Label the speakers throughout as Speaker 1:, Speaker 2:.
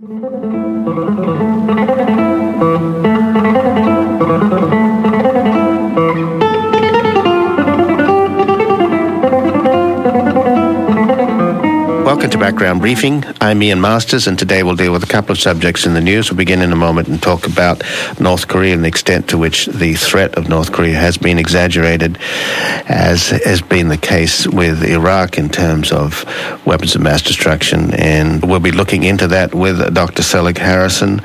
Speaker 1: Welcome to Background Briefing. I'm Ian Masters, and today we'll deal with a couple of subjects in the news. We'll begin in a moment and talk about North Korea and the extent to which the threat of North Korea has been exaggerated, as has been the case with Iraq in terms of weapons of mass destruction. And we'll be looking into that with Dr. Selig Harrison,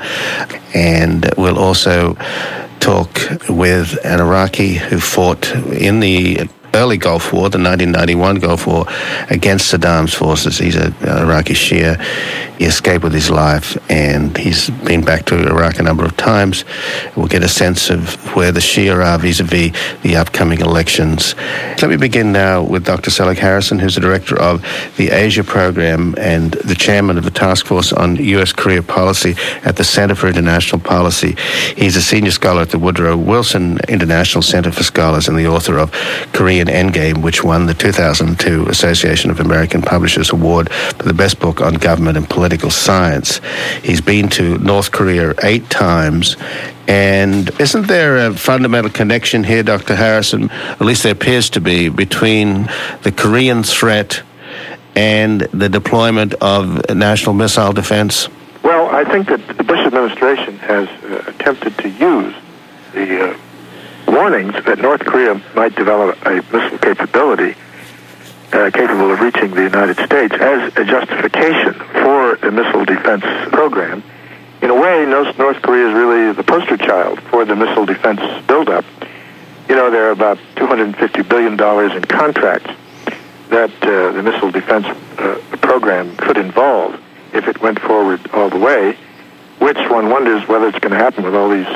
Speaker 1: and we'll also talk with an Iraqi who fought in the early Gulf War, the 1991 Gulf War, against Saddam's forces. He's an Iraqi Shia. He escaped with his life, and he's been back to Iraq a number of times. We'll get a sense of where the Shia are vis-a-vis the upcoming elections. Let me begin now with Dr. Selig Harrison, who's the director of the Asia Program and the chairman of the Task Force on U.S. Korea Policy at the Center for International Policy. He's a senior scholar at the Woodrow Wilson International Center for Scholars and the author of Korean Endgame, which won the 2002 Association of American Publishers Award for the best book on government and political science. He's been to North Korea 8 times. And isn't there a fundamental connection here, Dr. Harrison, at least there appears to be, between the Korean threat and the deployment of national missile defense?
Speaker 2: Well, I think that the Bush administration has attempted to use the warnings that North Korea might develop a missile capability capable of reaching the United States as a justification for a missile defense program. In a way, North Korea is really the poster child for the missile defense buildup. You know, there are about $250 billion in contracts that the missile defense program could involve if it went forward all the way, which one wonders whether it's going to happen with all these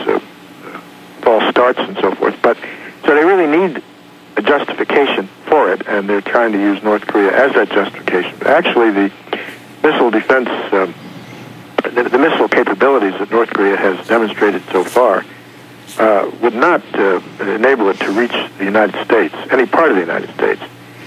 Speaker 2: false starts and so forth. But so they really need a justification for it, and they're trying to use North Korea as that justification. But actually, the missile defense, the missile capabilities that North Korea has demonstrated so far would not enable it to reach the United States, any part of the United States.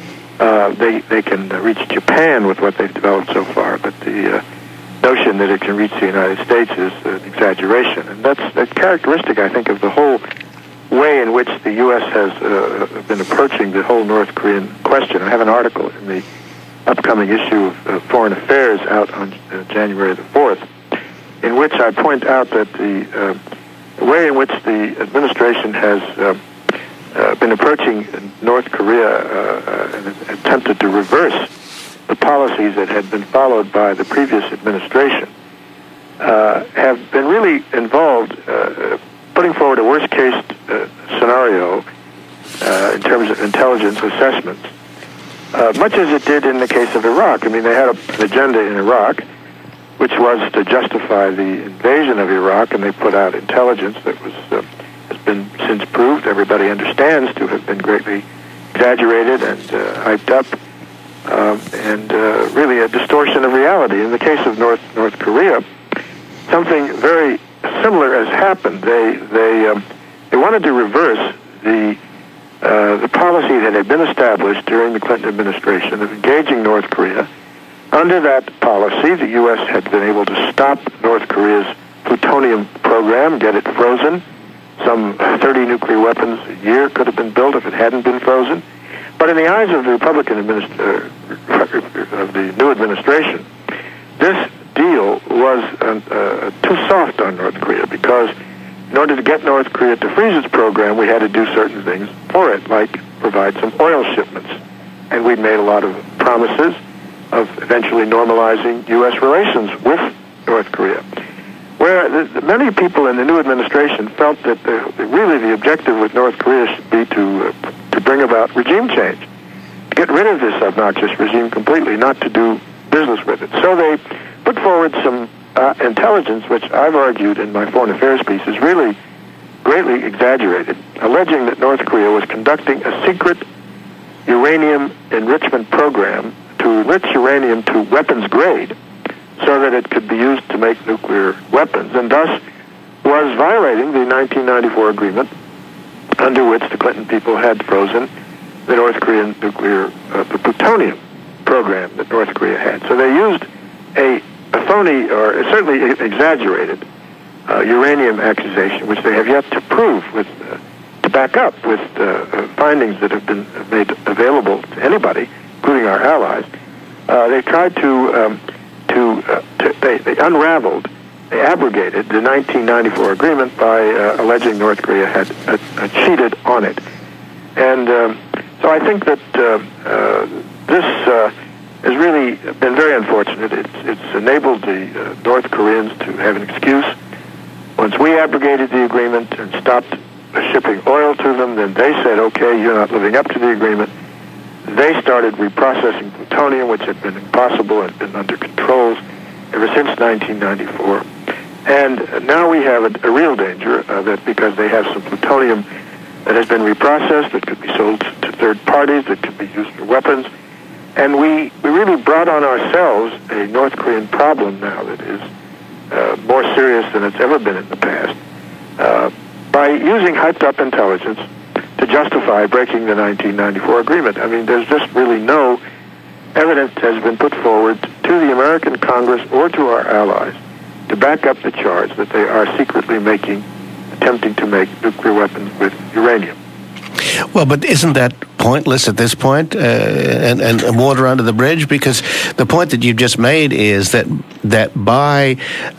Speaker 2: They can reach Japan with what they've developed so far, but the notion that it can reach the United States is an exaggeration. And that's a characteristic, I think, of the whole way in which the U.S. has been approaching the whole North Korean question. I have an article in the upcoming issue of Foreign Affairs out on January the 4th, in which I point out that the way in which the administration has been approaching North Korea and attempted to reverse the policies that had been followed by the previous administration have been really involved putting forward a worst-case scenario in terms of intelligence assessments, much as it did in the case of Iraq. I mean, they had an agenda in Iraq, which was to justify the invasion of Iraq, and they put out intelligence that has been since proved, everybody understands, to have been greatly exaggerated and hyped up, and really a distortion of reality. In the case of North Korea, something very similar has happened. They wanted to reverse the policy that had been established during the Clinton administration of engaging North Korea. Under that policy, the U.S. had been able to stop North Korea's plutonium program, get it frozen. Some 30 nuclear weapons a year could have been built if it hadn't been frozen. But in the eyes of the Republican of the new administration, this deal was too soft on North Korea, because in order to get North Korea to freeze its program, we had to do certain things for it, like provide some oil shipments. And we'd made a lot of promises of eventually normalizing U.S. relations with North Korea. Where many people in the new administration felt that really the objective with North Korea should be to bring about regime change, to get rid of this obnoxious regime completely, not to do business with it. So they put forward some intelligence, which I've argued in my foreign affairs piece is really greatly exaggerated, alleging that North Korea was conducting a secret uranium enrichment program to enrich uranium to weapons grade so that it could be used to make nuclear weapons, and thus was violating the 1994 agreement under which the Clinton people had frozen the North Korean nuclear, the plutonium program that North Korea had. So they used a a phony or certainly exaggerated uranium accusation, which they have yet to prove to back up with findings that have been made available to anybody, including our allies. They tried they unraveled, they abrogated the 1994 agreement by alleging North Korea had cheated on it. And so I think that this has really been very unfortunate. It's enabled the North Koreans to have an excuse. Once we abrogated the agreement and stopped shipping oil to them, then they said, okay, you're not living up to the agreement. They started reprocessing plutonium, which had been impossible and been under controls ever since 1994. And now we have a real danger that because they have some plutonium that has been reprocessed, that could be sold to third parties, that could be used for weapons. And we really brought on ourselves a North Korean problem now that is more serious than it's ever been in the past by using hyped-up intelligence to justify breaking the 1994 agreement. I mean, there's just really no evidence that has been put forward to the American Congress or to our allies to back up the charge that they are secretly attempting to make nuclear weapons with uranium.
Speaker 1: Well, but isn't that pointless at this point, and water under the bridge? Because the point that you just made is that by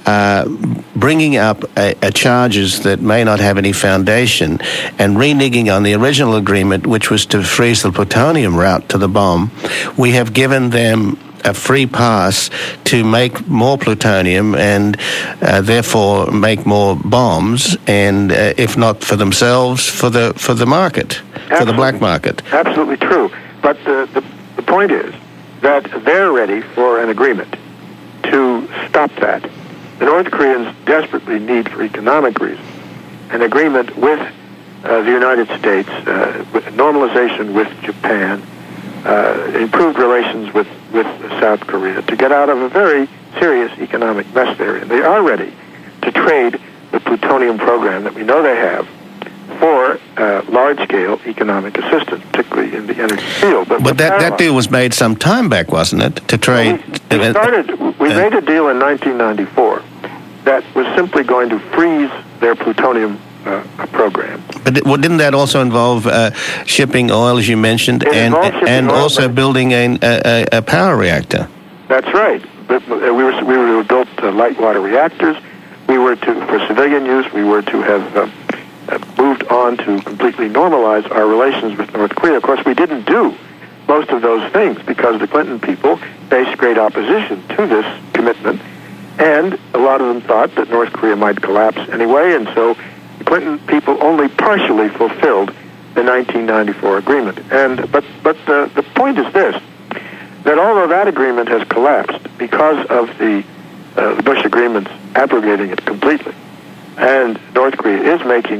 Speaker 1: bringing up charges that may not have any foundation and reneging on the original agreement, which was to freeze the plutonium route to the bomb, we have given them a free pass to make more plutonium and therefore make more bombs, and if not for themselves, for the market, for the black market.
Speaker 2: Absolutely true. But the point is that they're ready for an agreement to stop that. The North Koreans desperately need, for economic reasons, an agreement with the United States, with normalization with Japan, improved relations with South Korea to get out of a very serious economic mess there. And they are ready to trade the plutonium program that we know they have for large-scale economic assistance, particularly in the energy field.
Speaker 1: But that deal was made some time back, wasn't it, to trade?
Speaker 2: We made a deal in 1994 that was simply going to freeze their plutonium program.
Speaker 1: But didn't that also involve shipping oil, as you mentioned, and also building a power reactor?
Speaker 2: That's right. But we were built light water reactors. We were for civilian use. We were to have moved on to completely normalize our relations with North Korea. Of course, we didn't do most of those things because the Clinton people faced great opposition to this commitment, and a lot of them thought that North Korea might collapse anyway, and so the Clinton people only partially fulfilled the 1994 agreement. But the point is this, that although that agreement has collapsed because of the Bush agreements abrogating it completely, and North Korea is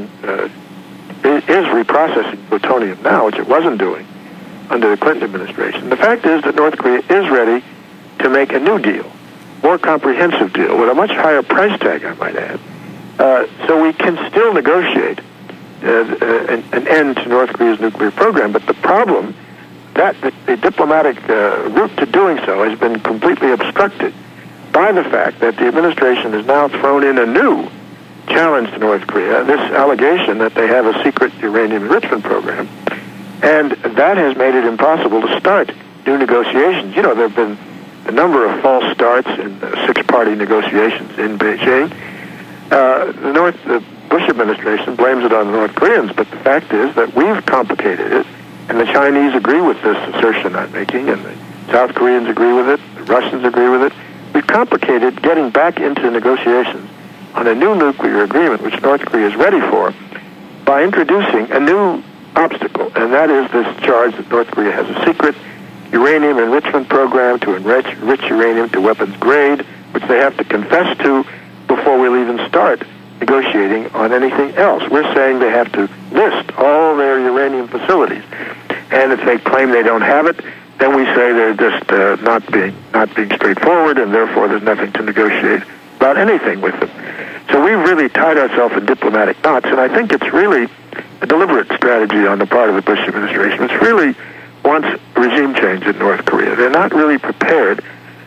Speaker 2: reprocessing plutonium now, which it wasn't doing under the Clinton administration, the fact is that North Korea is ready to make a new deal, more comprehensive deal, with a much higher price tag, I might add. So we can still negotiate an end to North Korea's nuclear program, but the problem that the diplomatic route to doing so has been completely obstructed by the fact that the administration has now thrown in a new challenge to North Korea, this allegation that they have a secret uranium enrichment program, and that has made it impossible to start new negotiations. You know, there have been a number of false starts in six-party negotiations in Beijing. The Bush administration blames it on the North Koreans, but the fact is that we've complicated it, and the Chinese agree with this assertion I'm making, and the South Koreans agree with it, the Russians agree with it. We've complicated getting back into negotiations on a new nuclear agreement, which North Korea is ready for, by introducing a new obstacle, and that is this charge that North Korea has a secret uranium enrichment program to enrich uranium to weapons grade, which they have to confess to before we'll even start negotiating on anything else. We're saying they have to list all their uranium facilities, and if they claim they don't have it, then we say they're just not being straightforward, and therefore there's nothing to negotiate about anything with them. So we've really tied ourselves in diplomatic knots, and I think it's really a deliberate strategy on the part of the Bush administration. It's really wants regime change in North Korea. They're not really prepared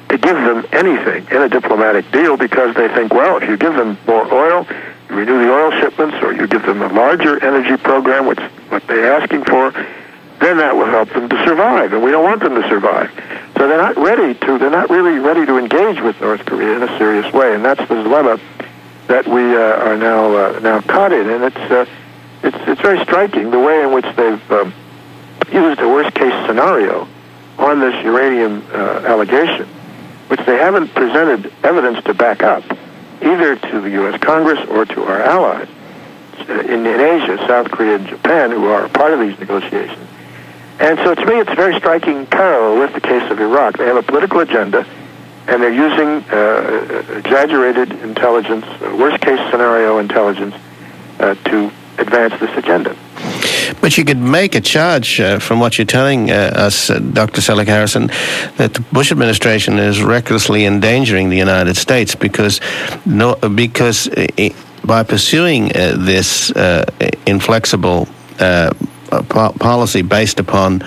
Speaker 2: to give them anything in a diplomatic deal because they think, well, if you give them more oil, you renew the oil shipments, or you give them a larger energy program, which is what they're asking for, then that will help them to survive, and we don't want them to survive. So they're not really ready to engage with North Korea in a serious way, and that's the dilemma that we are now caught in. And it's very striking the way in which they've used a worst-case scenario on this uranium allegation, which they haven't presented evidence to back up, either to the U.S. Congress or to our allies in Asia, South Korea and Japan, who are a part of these negotiations. And so to me, it's a very striking parallel with the case of Iraq. They have a political agenda, and they're using exaggerated intelligence, worst-case scenario intelligence, to advance this agenda.
Speaker 1: But you could make a charge from what you're telling us, Dr. Selig Harrison, that the Bush administration is recklessly endangering the United States because by pursuing this inflexible policy based upon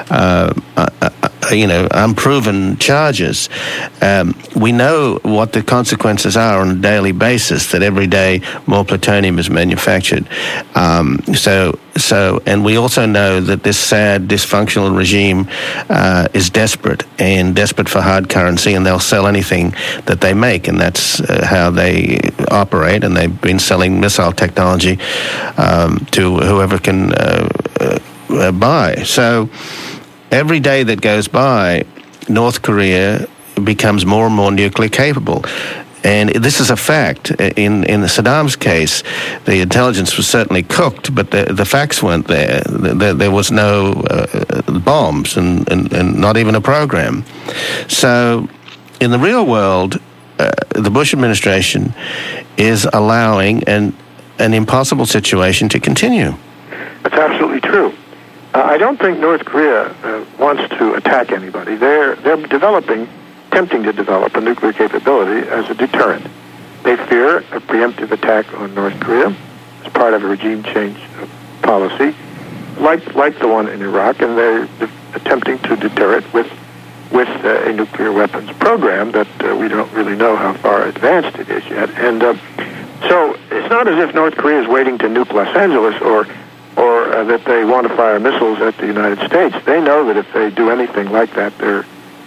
Speaker 1: unproven charges. We know what the consequences are on a daily basis, that every day more plutonium is manufactured. And we also know that this sad, dysfunctional regime is desperate for hard currency, and they'll sell anything that they make, and that's how they operate, and they've been selling missile technology to whoever can buy. So every day that goes by, North Korea becomes more and more nuclear capable. And this is a fact. In Saddam's case, the intelligence was certainly cooked, but the facts weren't there. There was no bombs and not even a program. So in the real world, the Bush administration is allowing an impossible situation to continue.
Speaker 2: That's absolutely true. I don't think North Korea wants to attack anybody. They're attempting to develop a nuclear capability as a deterrent. They fear a preemptive attack on North Korea as part of a regime change policy, like the one in Iraq, and they're attempting to deter it with a nuclear weapons program that we don't really know how far advanced it is yet. And so it's not as if North Korea is waiting to nuke Los Angeles or that they want to fire missiles at the United States. They know that if they do anything like that, they're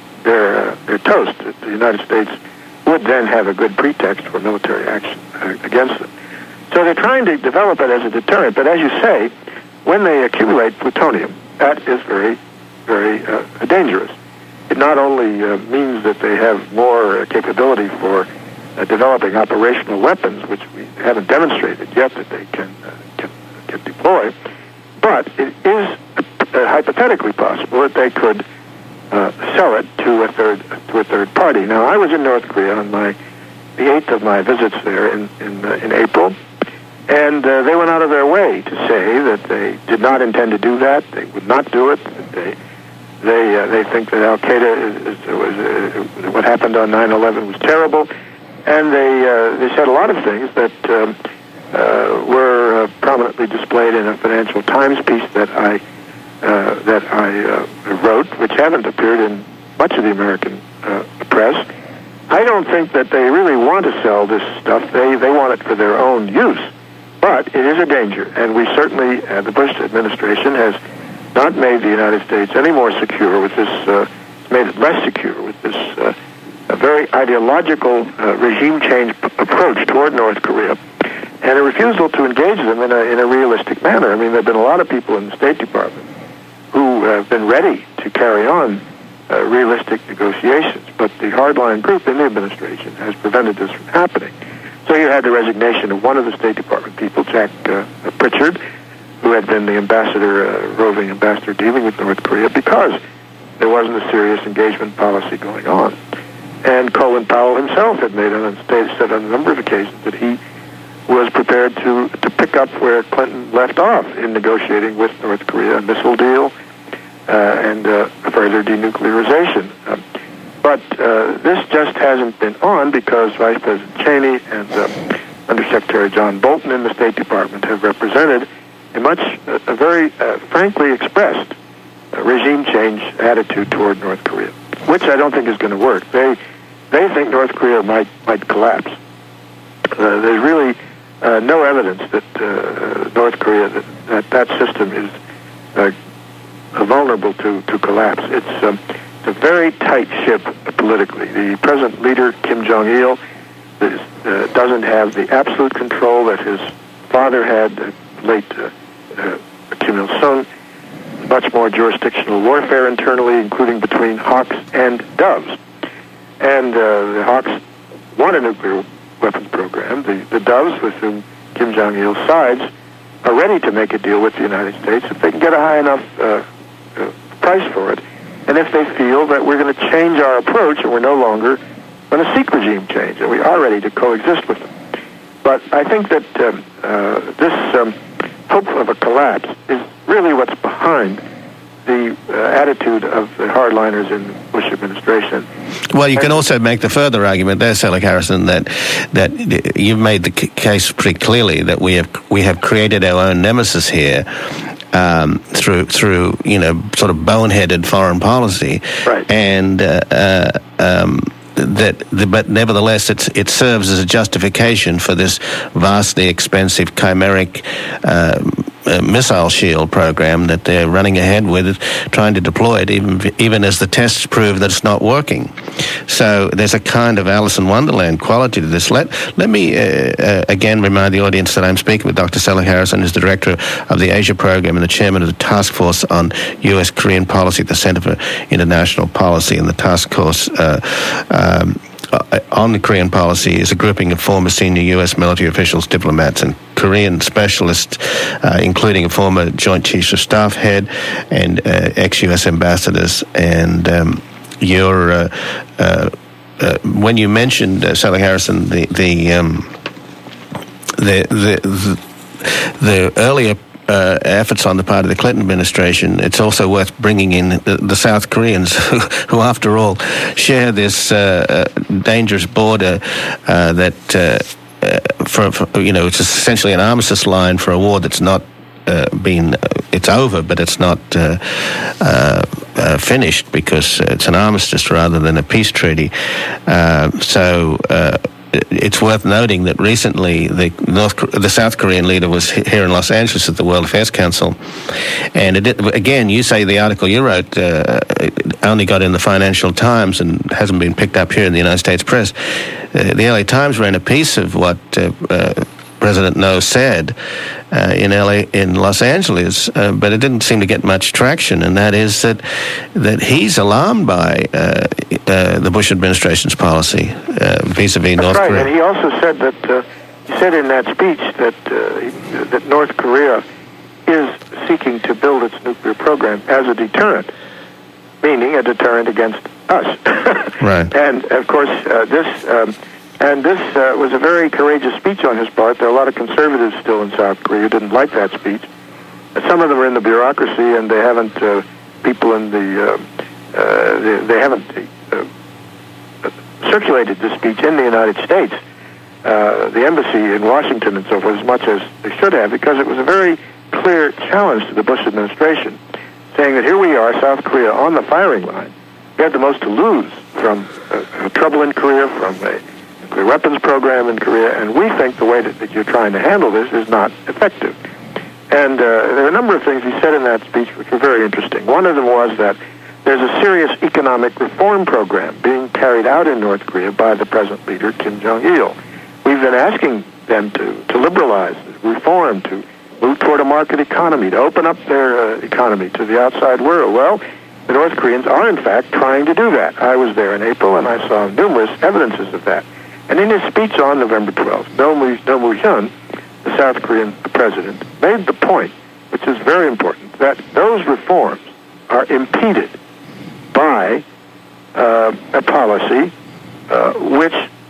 Speaker 2: toast. The United States would then have a good pretext for military action against them. So they're trying to develop it as a deterrent. But as you say, when they accumulate plutonium, that is very, very dangerous. It not only means that they have more capability for developing operational weapons, which we haven't demonstrated yet that they can deploy, but it is hypothetically possible that they could sell it to a third party. Now, I was in North Korea on the 8th of my visits there in April, and they went out of their way to say that they did not intend to do that. They would not do it. They think that Al Qaeda what happened on 9/11 was terrible, and they said a lot of things that were prominently displayed in a Financial Times piece that I wrote, which haven't appeared in much of the American press. I don't think that they really want to sell this stuff. They want it for their own use. But it is a danger, and we certainly, the Bush administration has not made the United States any more secure with this, made it less secure with this a very ideological regime change approach toward North Korea, and a refusal to engage them in a realistic manner. I mean, there have been a lot of people in the State Department who have been ready to carry on realistic negotiations, but the hardline group in the administration has prevented this from happening. So you had the resignation of one of the State Department people, Jack Pritchard, who had been the ambassador, roving ambassador dealing with North Korea, because there wasn't a serious engagement policy going on. And Colin Powell himself had said on a number of occasions that he was prepared to pick up where Clinton left off in negotiating with North Korea, a missile deal and further denuclearization. But this just hasn't been on because Vice President Cheney and Undersecretary John Bolton in the State Department have represented a very frankly expressed regime change attitude toward North Korea. which I don't think is going to work. They think North Korea might collapse. There's really no evidence that North Korea, that system is vulnerable to collapse. It's a very tight ship politically. The present leader, Kim Jong-il, doesn't have the absolute control that his father had, late Kim Il-sung. Much more jurisdictional warfare internally, including between hawks and doves. And the hawks want a nuclear weapons program. The doves, with whom Kim Jong-il sides, are ready to make a deal with the United States if they can get a high enough price for it, and if they feel that we're going to change our approach and we're no longer going to seek regime change, and we are ready to coexist with them. But I think that this hope of a collapse is really what's behind the attitude of the hardliners in the Bush administration.
Speaker 1: Well, you can also make the further argument there, Selig Harrison, that you've made the case pretty clearly that we have created our own nemesis here through sort of boneheaded foreign policy,
Speaker 2: right?
Speaker 1: And but nevertheless, it serves as a justification for this vastly expensive chimeric missile shield program that they're running ahead with, trying to deploy it, even as the tests prove that it's not working. So there's a kind of Alice in Wonderland quality to this. Let me again remind the audience that I'm speaking with Dr. Selig Harrison, who's the director of the Asia Program and the chairman of the Task Force on U.S.-Korean Policy at the Center for International Policy. And the task force on the Korean policy is a grouping of former senior U.S. military officials, diplomats, and Korean specialists, including a former Joint Chiefs of Staff head and ex-U.S. ambassadors. And when you mentioned, Selig Harrison, the earlier efforts on the part of the Clinton administration, it's also worth bringing in the South Koreans, who after all share this dangerous border that, it's essentially an armistice line for a war that's not it's over, but it's not finished, because it's an armistice rather than a peace treaty. So it's worth noting that recently the South Korean leader was here in Los Angeles at the World Affairs Council, and again, you say the article you wrote only got in the Financial Times and hasn't been picked up here in the United States press. The LA Times ran a piece of what President No said in Los Angeles, but it didn't seem to get much traction, and that is that he's alarmed by the Bush administration's policy vis-a-vis North Korea.
Speaker 2: And he also said that he said in that speech that North Korea is seeking to build its nuclear program as a deterrent, meaning a deterrent against us.
Speaker 1: Right.
Speaker 2: And of course, this was a very courageous speech on his part. There are a lot of conservatives still in South Korea who didn't like that speech. Some of them are in the bureaucracy, and they haven't people in the they haven't circulated this speech in the United States, the embassy in Washington and so forth, as much as they should have, because it was a very clear challenge to the Bush administration, saying that here we are, South Korea, on the firing line. We have the most to lose from trouble in Korea, from a nuclear weapons program in Korea, and we think the way that you're trying to handle this is not effective. And there are a number of things he said in that speech which were very interesting. One of them was that there's a serious economic reform program being carried out in North Korea by the present leader, Kim Jong-il. We've been asking them to liberalize, reform, to move toward a market economy, to open up their economy to the outside world. Well, the North Koreans are, in fact, trying to do that. I was there in April, and I saw numerous evidences of that. And in his speech on November 12th, Roh Moo-hyun, the South Korean president, made the point, which is very important, that those reforms are impeded by a policy which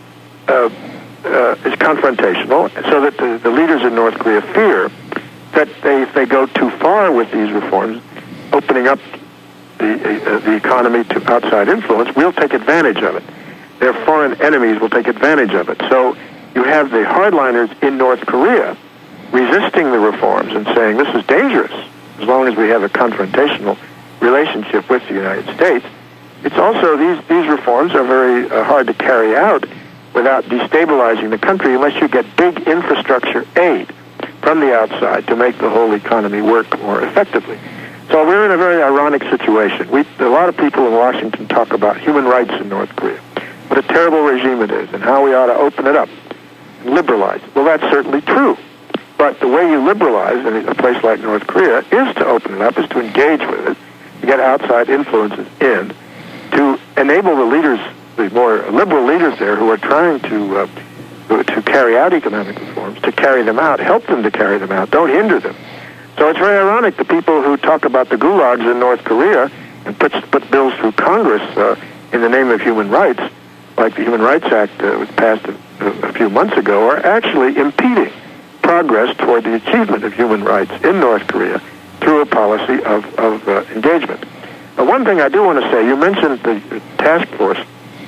Speaker 2: is confrontational, so that the leaders in North Korea fear that if they go too far with these reforms, opening up the economy to outside influence, we'll take advantage of it. Their foreign enemies will take advantage of it. So you have the hardliners in North Korea resisting the reforms and saying this is dangerous as long as we have a confrontational relationship with the United States. it's also, these reforms are very hard to carry out without destabilizing the country unless you get big infrastructure aid from the outside to make the whole economy work more effectively. So we're in a very ironic situation. A lot of people in Washington talk about human rights in North Korea, what a terrible regime it is, and how we ought to open it up and liberalize it. Well, that's certainly true. But the way you liberalize in a place like North Korea is to open it up, is to engage with it, to get outside influences in, to enable the leaders, the more liberal leaders there who are trying to carry out economic reforms, to carry them out, help them to carry them out, don't hinder them. So it's very ironic, the people who talk about the gulags in North Korea and put bills through Congress in the name of human rights, like the Human Rights Act was passed a few months ago, are actually impeding progress toward the achievement of human rights in North Korea through a policy of engagement. One thing I do want to say, you mentioned the task force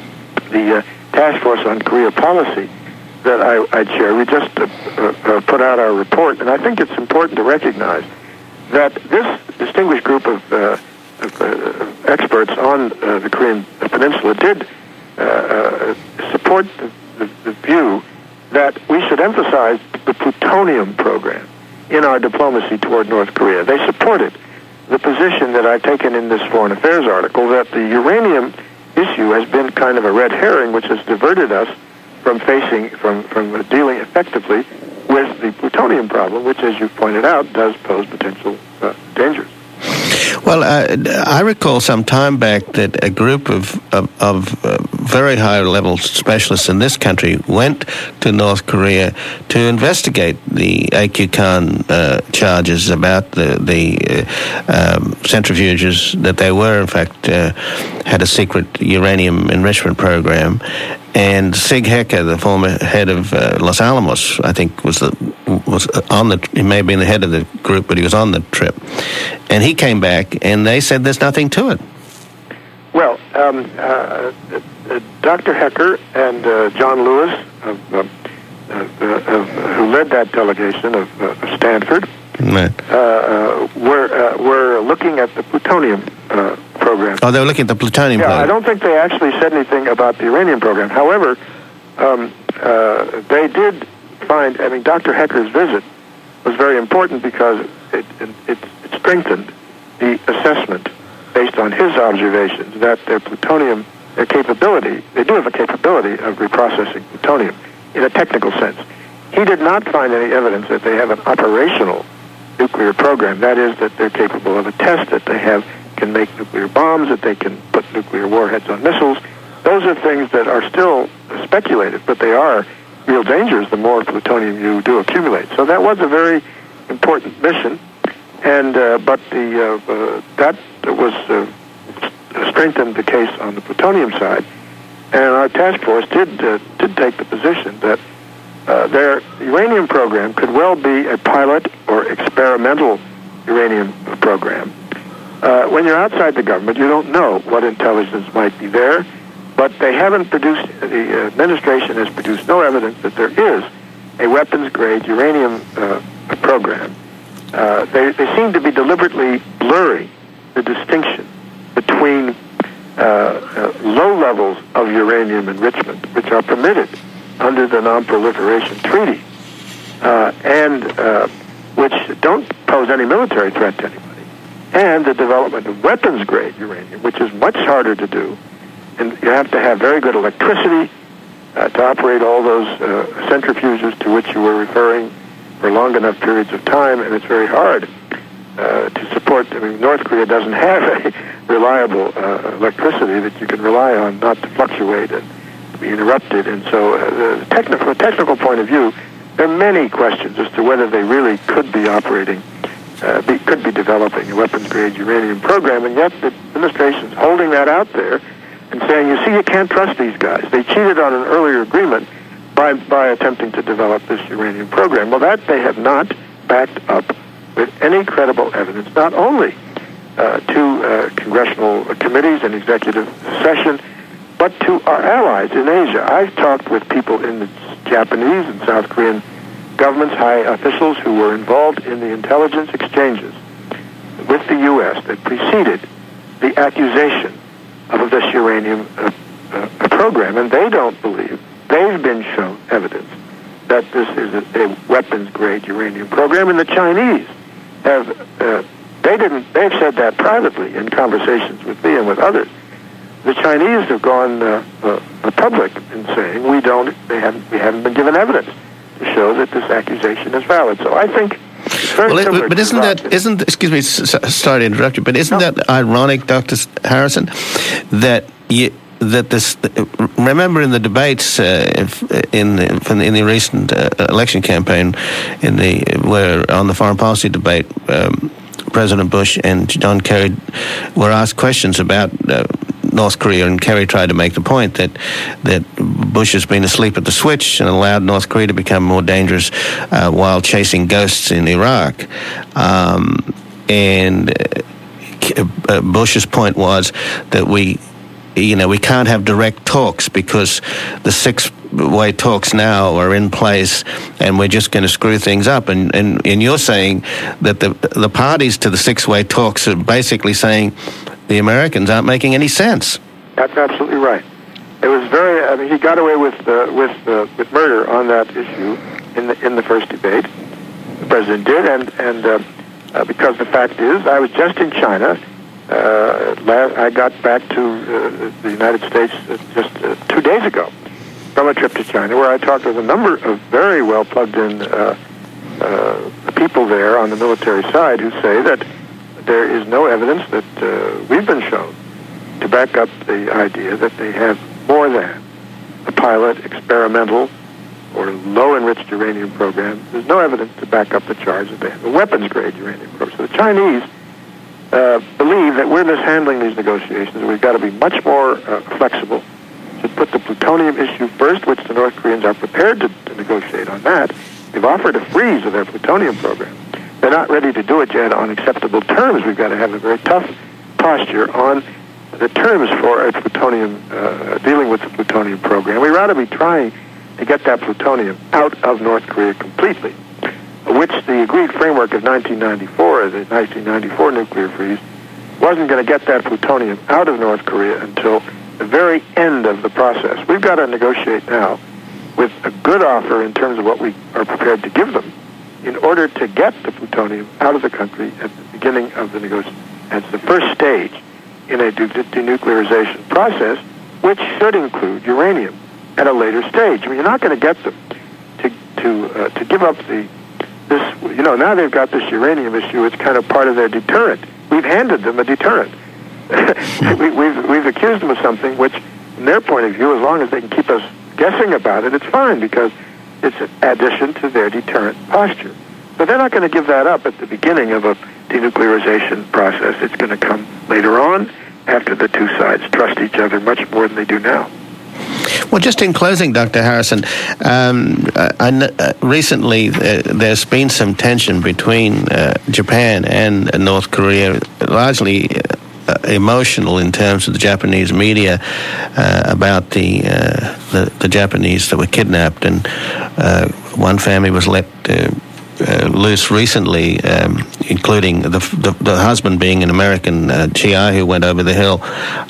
Speaker 2: on Korea policy that I chair. We just put out our report, and I think it's important to recognize that this distinguished group of experts on the Korean Peninsula did support the view that we should emphasize the plutonium program in our diplomacy toward North Korea. They supported the position that I've taken in this Foreign Affairs article, that the uranium issue has been kind of a red herring, which has diverted us from dealing effectively with the plutonium problem, which, as you pointed out, does pose potential dangers.
Speaker 1: Well, I recall some time back that a group of very high-level specialists in this country went to North Korea to investigate the A.Q. Khan charges about the centrifuges, that they were, in fact, had a secret uranium enrichment program. And Sig Hecker, the former head of Los Alamos, I think was on the. He may have been the head of the group, but he was on the trip. And he came back, and they said there's nothing to it.
Speaker 2: Well, Dr. Hecker and John Lewis, who led that delegation of Stanford,
Speaker 1: right,
Speaker 2: were looking at the plutonium program.
Speaker 1: Oh, they were looking at the plutonium program.
Speaker 2: I don't think they actually said anything about the uranium program. However, they did find, I mean, Dr. Hecker's visit was very important because it strengthened the assessment based on his observations that their plutonium, their capability, they do have a capability of reprocessing plutonium in a technical sense. He did not find any evidence that they have an operational nuclear program. That is, that they're capable of a test, that they can make nuclear bombs, that they can put nuclear warheads on missiles. Those are things that are still speculative, but they are real dangers the more plutonium you do accumulate. So that was a very important mission, and but that was strengthened the case on the plutonium side, and our task force did take the position that their uranium program could well be a pilot or experimental uranium program. When you're outside the government, you don't know what intelligence might be there, but they haven't produced, the administration has produced no evidence that there is a weapons-grade uranium program. They seem to be deliberately blurring the distinction between low levels of uranium enrichment, which are permitted under the Non-Proliferation Treaty, and which don't pose any military threat to anybody, and the development of weapons-grade uranium, which is much harder to do, and you have to have very good electricity to operate all those centrifuges to which you were referring for long enough periods of time, and it's very hard to support. I mean, North Korea doesn't have a reliable electricity that you can rely on not to fluctuate and be interrupted, and so from a technical point of view, there are many questions as to whether they really could be operating, could be developing a weapons-grade uranium program, and yet the administration's holding that out there and saying, you see, you can't trust these guys. They cheated on an earlier agreement by attempting to develop this uranium program. Well, that they have not backed up with any credible evidence, not only to congressional committees and executive session, but to our allies in Asia. I've talked with people in the Japanese and South Korean governments, high officials who were involved in the intelligence exchanges with the U.S. that preceded the accusation of this uranium program, and they don't believe they've been shown evidence that this is a weapons-grade uranium program, and the Chinese have they've said that privately in conversations with me and with others. The Chinese have gone public in saying we haven't been given evidence to show that this accusation is valid. So I think it's very similar.
Speaker 1: But excuse me, sorry to interrupt you, but isn't that ironic, Dr. Harrison, that this? Remember in the debates in the recent election campaign, where on the foreign policy debate, President Bush and John Kerry were asked questions about North Korea, and Kerry tried to make the point that Bush has been asleep at the switch and allowed North Korea to become more dangerous while chasing ghosts in Iraq. And Bush's point was that we can't have direct talks because the six-way talks now are in place, and we're just going to screw things up. And you're saying that the parties to the six-way talks are basically saying the Americans aren't making any sense.
Speaker 2: That's absolutely right. It was he got away with murder on that issue in the first debate. The president did, and because the fact is, I was just in China. I got back to the United States just 2 days ago from a trip to China, where I talked with a number of very well plugged-in people there on the military side who say that there is no evidence that we've been shown to back up the idea that they have more than a pilot, experimental, or low-enriched uranium program. There's no evidence to back up the charge that they have a weapons-grade uranium program. So the Chinese believe that we're mishandling these negotiations. We've got to be much more flexible, to put the plutonium issue first, which the North Koreans are prepared to negotiate on that. They've offered a freeze of their plutonium program. They're not ready to do it yet on acceptable terms. We've got to have a very tough posture on the terms for a plutonium, dealing with the plutonium program. We ought to be trying to get that plutonium out of North Korea completely, which the agreed framework of 1994, the 1994 nuclear freeze, wasn't going to get that plutonium out of North Korea until the very end of the process. We've got to negotiate now with a good offer in terms of what we are prepared to give them in order to get the plutonium out of the country at the beginning of the negotiation. That's the first stage in a denuclearization process, which should include uranium at a later stage. I mean, you're not going to get them to give up this. Now they've got this uranium issue. It's kind of part of their deterrent. We've handed them a deterrent. We've accused them of something which, from their point of view, as long as they can keep us guessing about it, it's fine because it's an addition to their deterrent posture. So they're not going to give that up at the beginning of a denuclearization process. It's going to come later on after the two sides trust each other much more than they do now.
Speaker 1: Well, just in closing, Dr. Harrison, recently there's been some tension between Japan and North Korea, largely emotional in terms of the Japanese media about the Japanese that were kidnapped, and one family was let loose recently, including the husband being an American GI who went over the hill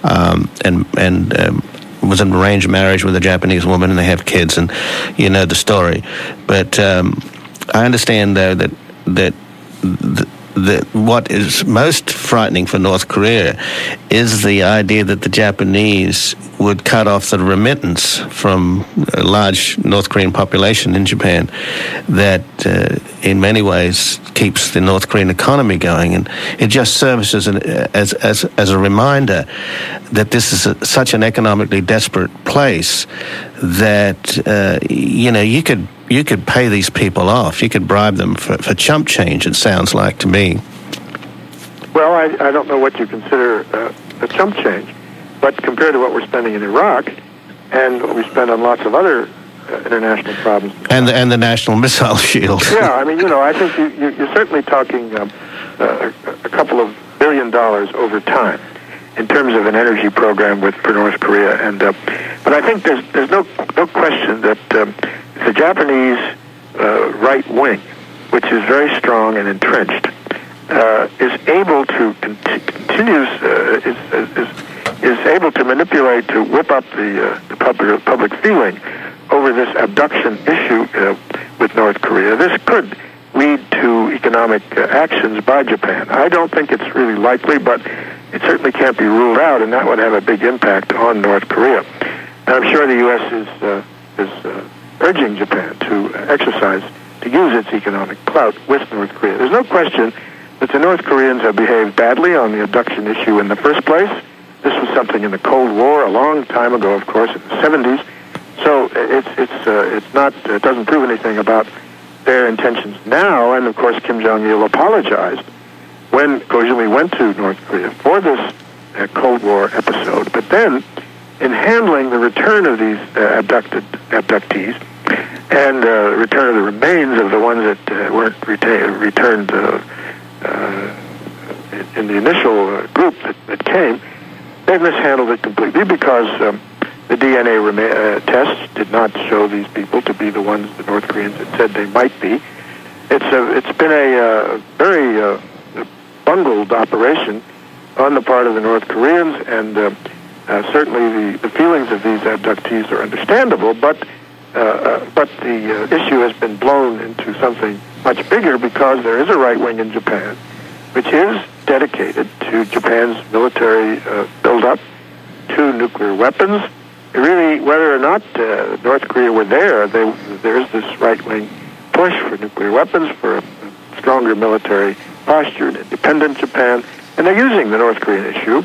Speaker 1: and was in arranged marriage with a Japanese woman, and they have kids, and you know the story. But I understand, though, that what is most frightening for North Korea is the idea that the Japanese would cut off the remittance from a large North Korean population in Japan that in many ways keeps the North Korean economy going. And it just serves as a reminder that this is such an economically desperate place that, you could pay these people off. You could bribe them for chump change, it sounds like to me.
Speaker 2: Well, I don't know what you consider a chump change, but compared to what we're spending in Iraq and what we spend on lots of other international problems.
Speaker 1: And the National Missile Shield.
Speaker 2: Yeah, I mean, I think you're certainly talking a couple of $1 billion over time in terms of an energy program for North Korea. And but I think there's no question that the Japanese right wing, which is very strong and entrenched, is able to is able to manipulate, to whip up the public feeling over this abduction issue with North Korea, this could lead to economic actions by Japan. I don't think it's really likely, but it certainly can't be ruled out, and that would have a big impact on North Korea. And I'm sure the U.S. is urging Japan to use its economic clout with North Korea. There's no question that the North Koreans have behaved badly on the abduction issue in the first place. This was something in the Cold War a long time ago, of course, in the 70s. So it doesn't prove anything about their intentions now. And of course, Kim Jong-il apologized when Koizumi went to North Korea for this Cold War episode. But then, in handling the return of these abductees and return of the remains of the ones that weren't returned in the initial group that came, they've mishandled it completely because the DNA tests did not show these people to be the ones the North Koreans had said they might be. It's been a very bungled operation on the part of the North Koreans, and certainly the feelings of these abductees are understandable, but the issue has been blown into something much bigger because there is a right wing in Japan which is dedicated to Japan's military buildup, to nuclear weapons. Really, whether or not North Korea were there is this right-wing push for nuclear weapons, for a stronger military posture, an independent Japan, and they're using the North Korean issue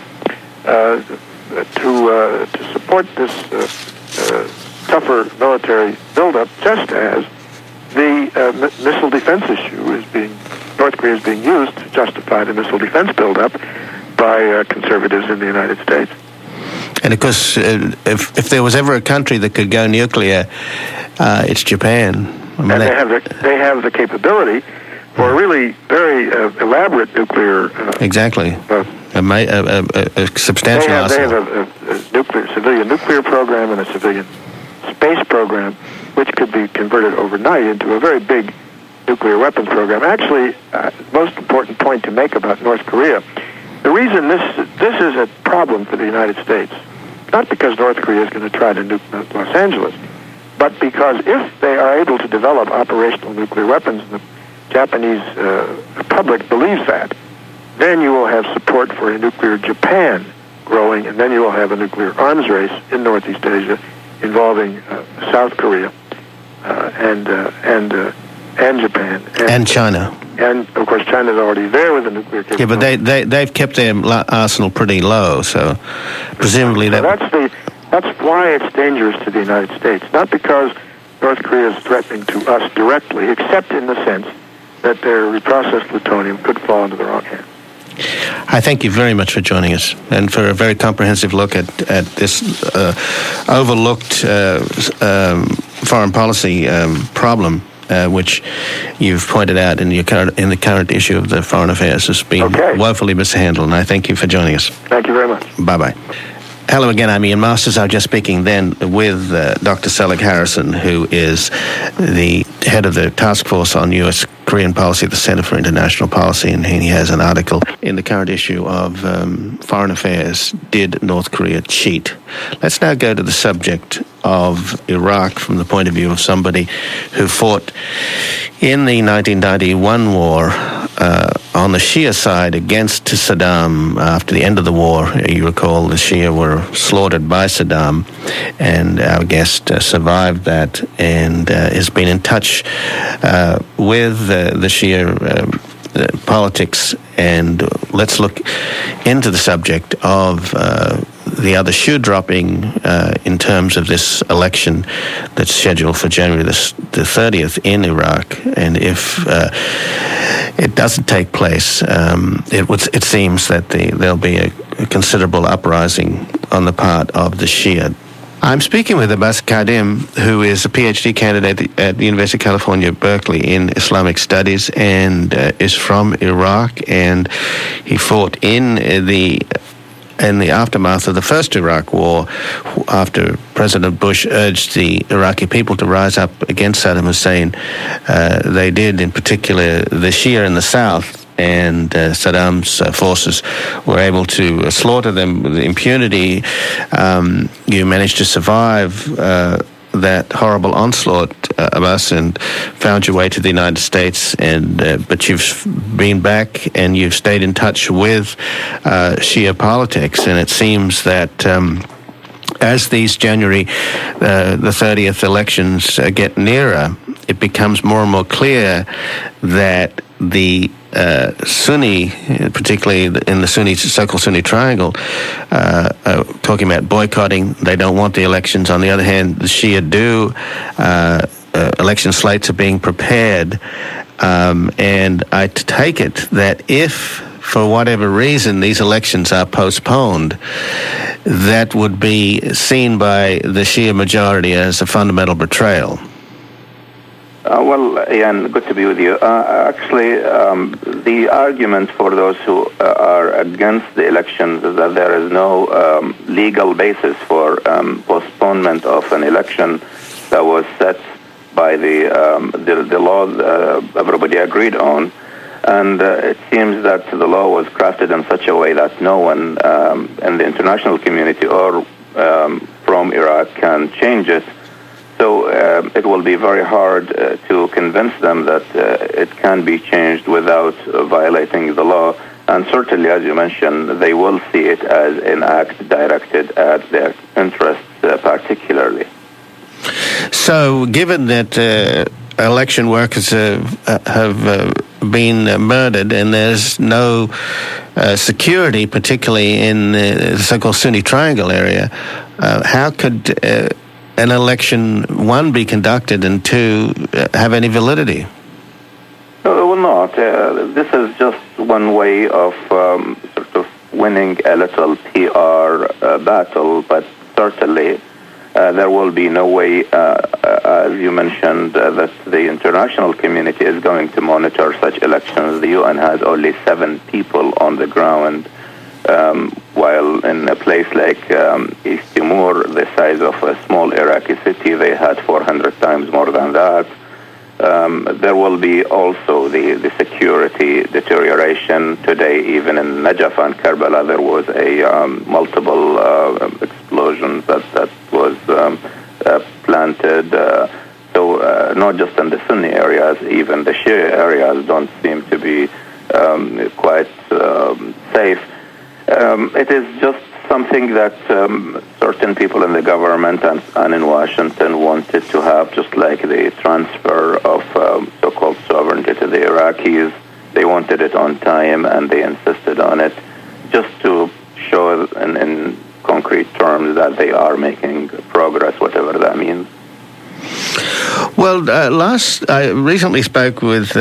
Speaker 2: to support this tougher military buildup, just as the missile defense issue North Korea is being used to justify the missile defense buildup by conservatives in the United States.
Speaker 1: And of course, if there was ever a country that could go nuclear, it's Japan. I mean,
Speaker 2: and they have the capability for a really very elaborate nuclear.
Speaker 1: Exactly. A substantial arsenal.
Speaker 2: They have a civilian nuclear program and a civilian space program, which could be converted overnight into a very big nuclear weapons program. Actually, most important point to make about North Korea, the reason this is a problem for the United States, not because North Korea is going to try to nuke Los Angeles, but because if they are able to develop operational nuclear weapons, and the Japanese public believes that, then you will have support for a nuclear Japan growing, and then you will have a nuclear arms race in Northeast Asia involving South Korea and Japan
Speaker 1: and China.
Speaker 2: And of course, China's already there with a nuclear capability.
Speaker 1: Yeah, but they've kept their arsenal pretty low, so presumably
Speaker 2: that's why it's dangerous to the United States. Not because North Korea is threatening to us directly, except in the sense that their reprocessed plutonium could fall into the wrong hands.
Speaker 1: I thank you very much for joining us and for a very comprehensive look at this overlooked foreign policy problem, which you've pointed out in the current issue of the Foreign Affairs has been woefully mishandled. And I thank you for joining us.
Speaker 2: Thank you very much.
Speaker 1: Bye-bye. Hello again, I'm Ian Masters. I was just speaking then with Dr. Selig Harrison, who is the head of the task force on U.S. Korean policy at the Center for International Policy, and he has an article in the current issue of Foreign Affairs, Did North Korea Cheat? Let's now go to the subject of Iraq from the point of view of somebody who fought in the 1991 war on the Shia side against Saddam. After the end of the war, you recall, the Shia were slaughtered by Saddam, and our guest survived that and has been in touch with the Shia politics. And let's look into the subject of the other shoe dropping in terms of this election that's scheduled for January the 30th in Iraq. And if it doesn't take place, it seems that there'll be a considerable uprising on the part of the Shia. I'm speaking with Abbas Kadim, who is a PhD candidate at the University of California, Berkeley, in Islamic Studies, and is from Iraq, and he fought in the aftermath of the first Iraq war, after President Bush urged the Iraqi people to rise up against Saddam Hussein. They did, in particular, the Shia in the south, and Saddam's forces were able to slaughter them with impunity. You managed to survive that horrible onslaught of us and found your way to the United States, and but you've been back and you've stayed in touch with Shia politics, and it seems that as these January the 30th elections get nearer, it becomes more and more clear that the Sunni, particularly in the Sunni, so-called Sunni triangle, talking about boycotting. They don't want the elections. On the other hand, the Shia do. Election slates are being prepared. And I take it that if, for whatever reason, these elections are postponed, that would be seen by the Shia majority as a fundamental betrayal.
Speaker 3: Well, Ian, good to be with you. Actually, the argument for those who are against the elections is that there is no legal basis for postponement of an election that was set by the law everybody agreed on. And it seems that the law was crafted in such a way that no one in the international community or from Iraq can change it. So it will be very hard to convince them that it can be changed without violating the law. And certainly, as you mentioned, they will see it as an act directed at their interests particularly.
Speaker 1: So given that election workers have been murdered and there's no security, particularly in the so-called Sunni Triangle area, how could an election, one, be conducted, and two, have any validity?
Speaker 3: No, it will not. This is just one way of sort of winning a little PR battle, but certainly there will be no way, as you mentioned, that the international community is going to monitor such elections. The UN has only 7 people on the ground, while in a place like East Timor, the size of a small Iraqi city, they had 400 times more than that. There will be also the security deterioration. Today, even in Najaf and Karbala, there was a multiple explosions that was planted. So not just in the Sunni areas, even the Shia areas don't seem to be quite safe. It is just something that certain people in the government and in Washington wanted to have, just like the transfer of so-called sovereignty to the Iraqis. They wanted it on time, and they insisted on it, just to show in concrete terms that they are making progress, whatever that means.
Speaker 1: Well, I recently spoke with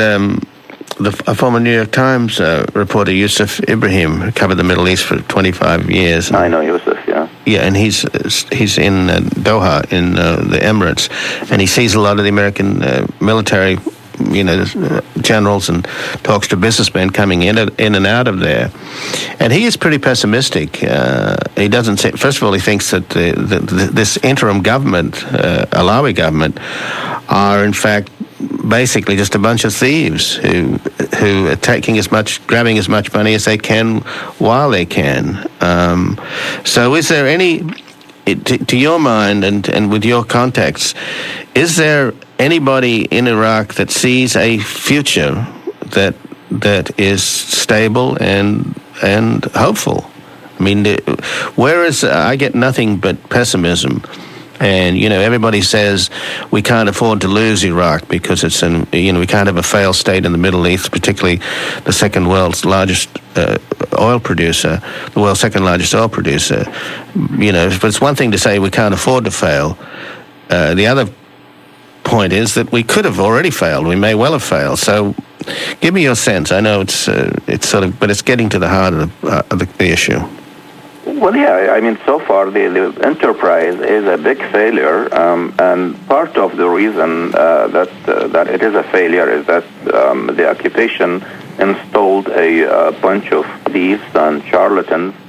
Speaker 1: a former New York Times reporter, Yusuf Ibrahim, who covered the Middle East for 25 years.
Speaker 3: I know Yusuf, yeah.
Speaker 1: Yeah, and he's in Doha in the Emirates, and he sees a lot of the American military, generals, and talks to businessmen coming in and out of there. And he is pretty pessimistic. He doesn't say, first of all, he thinks that this interim government, Alawi government, are in fact basically just a bunch of thieves who are grabbing as much money as they can while they can. So is there any, to your mind and with your contacts, is there anybody in Iraq that sees a future that is stable and hopeful? I mean, whereas I get nothing but pessimism. And, everybody says we can't afford to lose Iraq because it's we can't have a failed state in the Middle East, particularly the second world's largest oil producer, the world's second largest oil producer. But it's one thing to say we can't afford to fail. The other point is that we could have already failed. We may well have failed. So give me your sense. I know it's sort of, but it's getting to the heart of the issue.
Speaker 3: Well, yeah, I mean, so far the enterprise is a big failure, and part of the reason that it is a failure is that the occupation installed a bunch of thieves and charlatans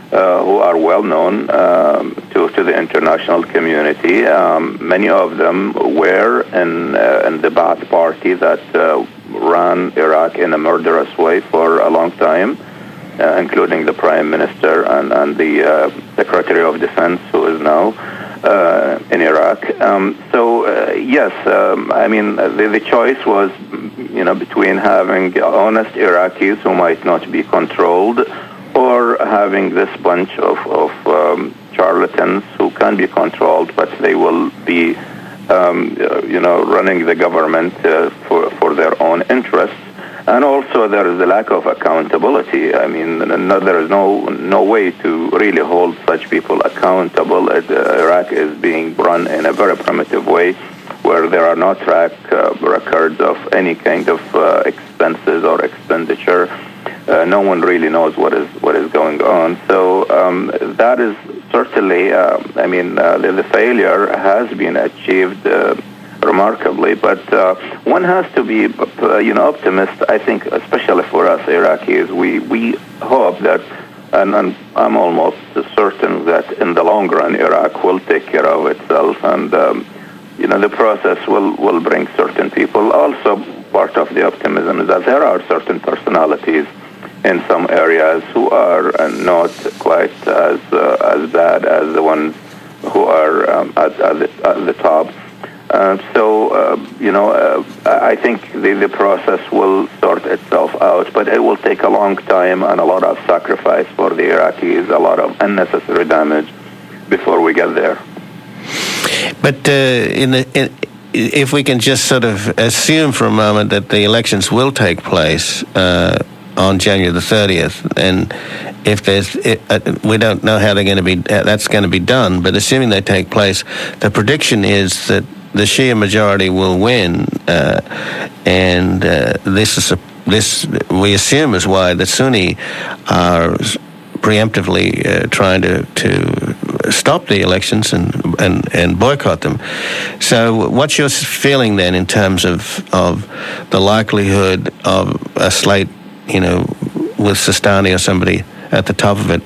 Speaker 3: who are well known to the international community. Many of them were in the Ba'ath Party that ran Iraq in a murderous way for a long time, including the Prime Minister and the Secretary of Defense, who is now in Iraq. Yes, I mean, the choice was, between having honest Iraqis who might not be controlled, or having this bunch of charlatans who can be controlled, but they will be, running the government for their own interests. And also there is a lack of accountability. I mean, there is no way to really hold such people accountable. Iraq is being run in a very primitive way, where there are no track records of any kind of expenses or expenditure. No one really knows what is going on. So that is certainly, the failure has been achieved remarkably, but one has to be, optimist. I think, especially for us Iraqis, we hope that, and I'm almost certain that in the long run Iraq will take care of itself, and the process will bring certain people. Also, part of the optimism is that there are certain personalities in some areas who are not quite as bad as the ones who are at the top. I think the process will sort itself out, but it will take a long time and a lot of sacrifice for the Iraqis, a lot of unnecessary damage before we get there.
Speaker 1: But if we can just sort of assume for a moment that the elections will take place on January the 30th, and if we don't know how that's going to be done, but assuming they take place, the prediction is that the Shia majority will win, and this we assume is why the Sunni are preemptively trying to stop the elections and boycott them. So what's your feeling then in terms of the likelihood of a slate, with Sistani or somebody at the top of it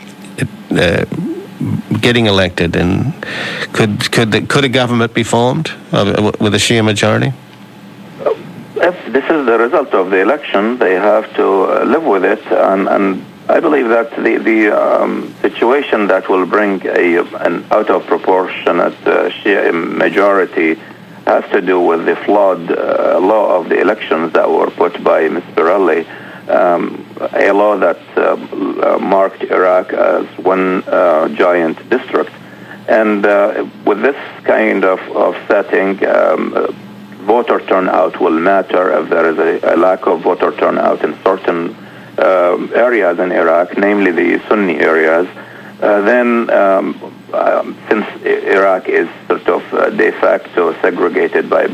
Speaker 1: getting elected, and could a government be formed with a Shia majority?
Speaker 3: If this is the result of the election, they have to live with it, and I believe that the situation that will bring an out of proportionate Shia majority has to do with the flawed law of the elections that were put by Ms. Pirelli, a law that marked Iraq as one giant district. And with this kind of setting, voter turnout will matter. If there is a lack of voter turnout in certain areas in Iraq, namely the Sunni areas, then since Iraq is sort of de facto segregated by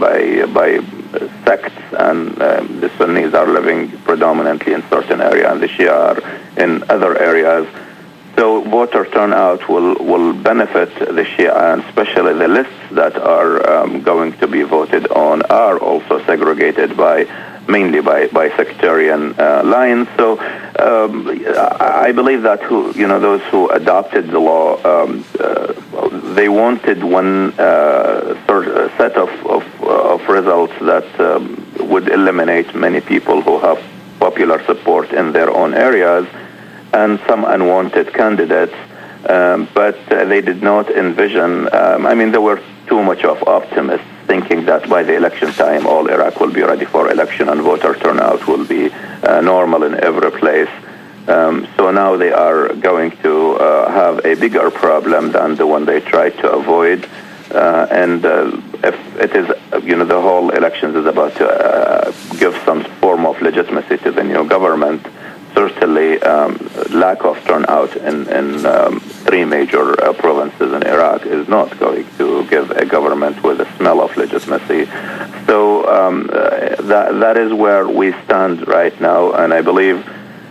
Speaker 3: sects, and the Sunnis are living predominantly in certain areas and the Shia are in other areas, so voter turnout will benefit the Shia, and especially the lists that are going to be voted on are also segregated mainly by sectarian lines. So I believe that those who adopted the law, they wanted one set of results that would eliminate many people who have popular support in their own areas and some unwanted candidates, but they did not envision, there were too much of optimists thinking that by the election time all Iraq will be ready for election and voter turnout will be normal in every place. So now they are going to have a bigger problem than the one they tried to avoid. And if it is, the whole elections is about to give some form of legitimacy to the new government, certainly lack of turnout in three major provinces in Iraq is not going to give a government with a smell of legitimacy. So that is where we stand right now, and I believe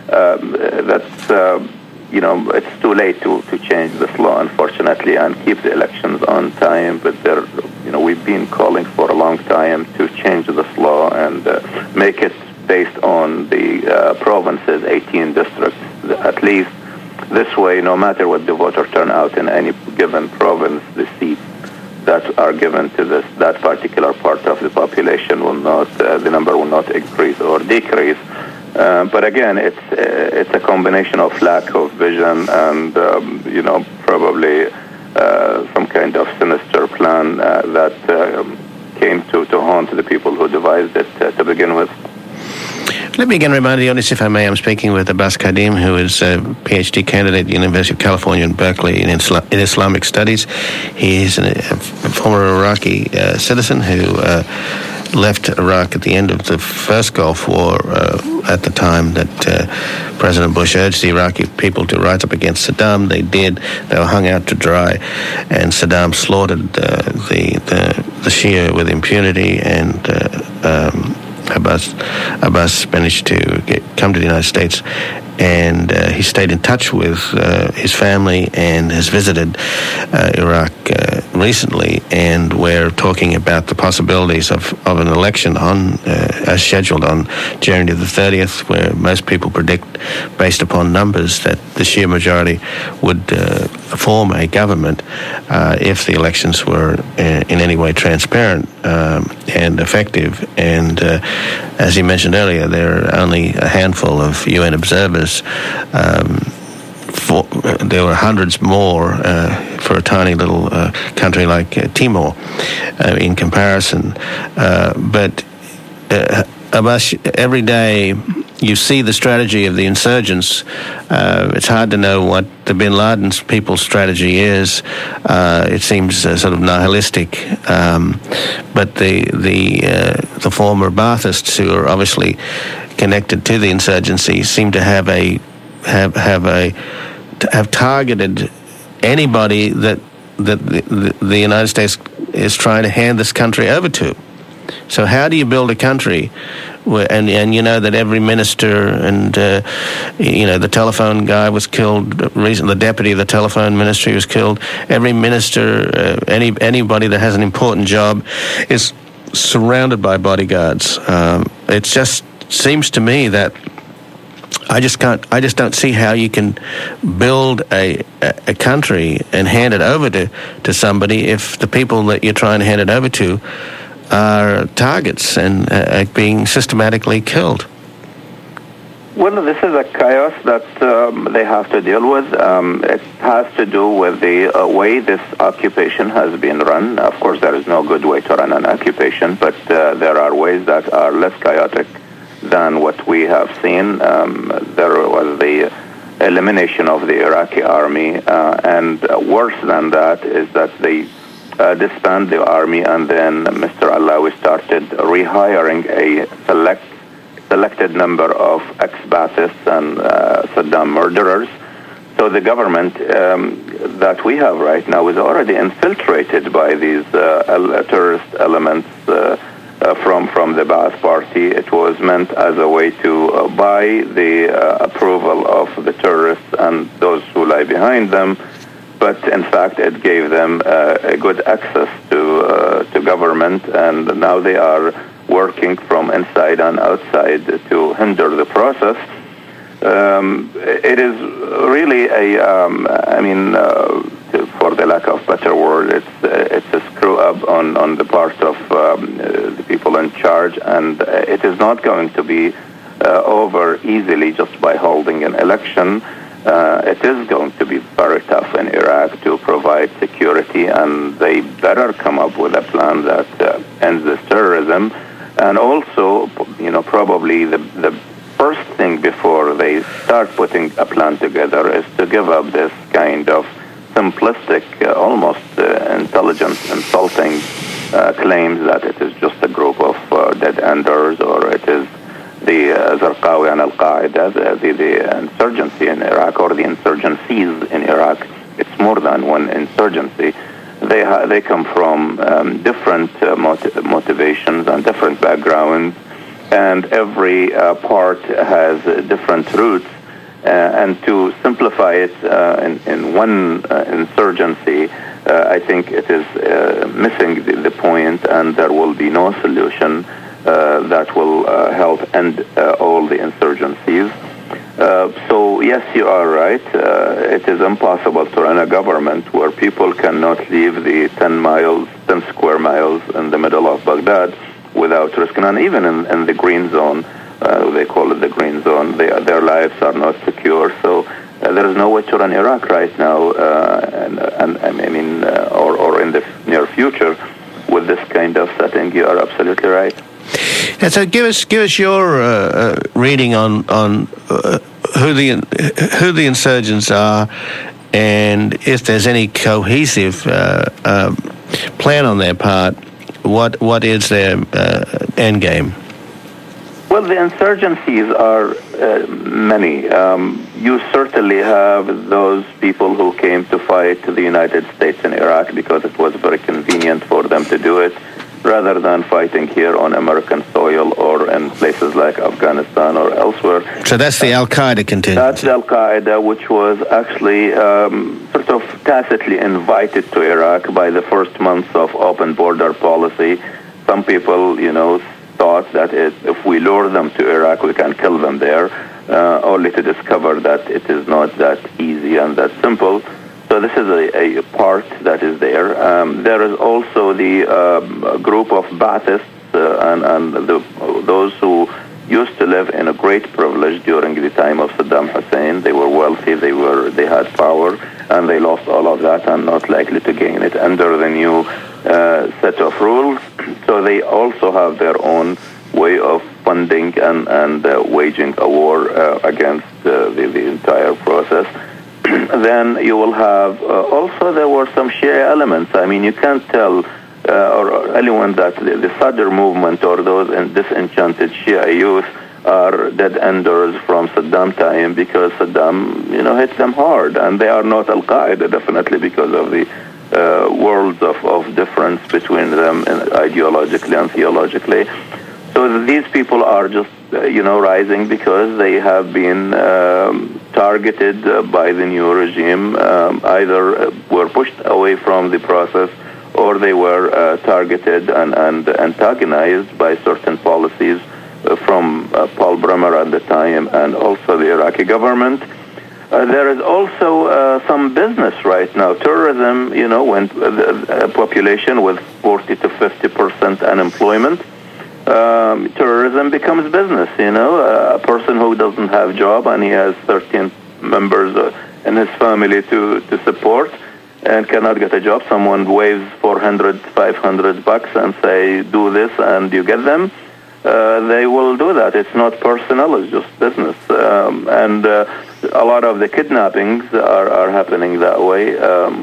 Speaker 3: that's it's too late to change this law, unfortunately, and keep the elections on time. But we've been calling for a long time to change this law and make it based on the province's 18 districts, at least This way, no matter what the voter turnout in any given province, the seats that are given to that particular part of the population will not, the number will not increase or decrease. But again, it's a combination of lack of vision and probably some kind of sinister plan that came to haunt the people who devised it to begin with.
Speaker 1: Let me again remind the audience, if I may, I'm speaking with Abbas Kadhim, who is a PhD candidate at the University of California in Berkeley in Islamic Studies. He is a former Iraqi citizen who left Iraq at the end of the first Gulf War at the time that President Bush urged the Iraqi people to rise up against Saddam. They did. They were hung out to dry, and Saddam slaughtered the Shia with impunity, and Abbas managed to come to the United States, and he stayed in touch with his family and has visited Iraq recently, and we're talking about the possibilities of an election as scheduled on January the 30th, where most people predict, based upon numbers, that the Shia majority would form a government if the elections were in any way transparent and effective. And as you mentioned earlier, there are only a handful of UN observers. There were hundreds more for a tiny little country like Timor in comparison. But Abbas, every day you see the strategy of the insurgents. It's hard to know what the Bin Laden people's strategy is. It seems sort of nihilistic. But the former Baathists, who are obviously connected to the insurgency, seem to have targeted anybody that the United States is trying to hand this country over to. So how do you build a country where, and you know that every minister and the telephone guy was killed recently, the deputy of the telephone ministry was killed. Every minister, anybody that has an important job is surrounded by bodyguards. It just seems to me that I just don't see how you can build a country and hand it over to somebody if the people that you're trying to hand it over to are targets and being systematically killed.
Speaker 3: Well, this is a chaos that they have to deal with. It has to do with the way this occupation has been run. Of course, there is no good way to run an occupation, but there are ways that are less chaotic than what we have seen. There was the elimination of the Iraqi army, and worse than that is that they disbanded the army, and then Mr. Allawi started rehiring a selected number of ex-Baathists and Saddam murderers. So the government that we have right now is already infiltrated by these terrorist elements from the Ba'ath Party. It was meant as a way to buy the approval of the terrorists and those who lie behind them, but in fact it gave them a good access to government, and now they are working from inside and outside to hinder the process. It is really for the lack of better word, it's a screw up on the part of the people in charge, and it is not going to be over easily just by holding an election. It is going to be very tough in Iraq to provide security, and they better come up with a plan that ends this terrorism. And also, probably the first thing before they start putting a plan together is to give up this kind of simplistic, almost intelligence insulting claims that it is just a group of dead-enders, or it is the Zarqawi and Al-Qaeda, the insurgency in Iraq, or the insurgencies in Iraq. It's more than one insurgency. They come from different motivations and different backgrounds, and every part has different roots. And to simplify it in one insurgency, I think it is missing the point, and there will be no solution that will help end all the insurgencies. So yes, you are right. It is impossible to run a government where people cannot leave the 10 square miles in the middle of Baghdad without risking, and even in the green zone, they call it the green zone, their lives are not secure. So there is no way to run Iraq right now, or in the near future with this kind of setting. You are absolutely right.
Speaker 1: And so, give us your reading on who the insurgents are, and if there's any cohesive plan on their part. What is their end game?
Speaker 3: Well, the insurgencies are many. You certainly have those people who came to fight the United States in Iraq because it was very convenient for them to do it, rather than fighting here on American soil or in places like Afghanistan or elsewhere.
Speaker 1: So that's the Al-Qaeda contingent.
Speaker 3: That's the Al-Qaeda, which was actually sort of tacitly invited to Iraq by the first months of open border policy. Some people, thought that if we lure them to Iraq, we can kill them there, only to discover that it is not that easy and that simple. So this is a part that is there. There is also the group of Ba'athists and those who used to live in a great privilege during the time of Saddam Hussein. They were wealthy, they had power, and they lost all of that and not likely to gain it under the new set of rules. So they also have their own way of funding and waging a war against the entire process. Then you will have also there were some Shia elements. I mean, you can't tell or anyone that the Sadr movement or those disenchanted Shia youth are dead enders from Saddam time, because Saddam hit them hard, and they are not Al-Qaeda definitely because of the worlds of difference between them ideologically and theologically. So these people are just rising because they have been targeted by the new regime, either were pushed away from the process, or they were targeted and antagonized by certain policies from Paul Bremer at the time, and also the Iraqi government. There is also some business right now. Terrorism, when a population with 40 to 50% unemployment, terrorism becomes business. A person who doesn't have a job and he has 13 members in his family to support and cannot get a job, someone waves $400, $500 and say, do this, and you get them, they will do that. It's not personal, it's just business. And a lot of the kidnappings are happening that way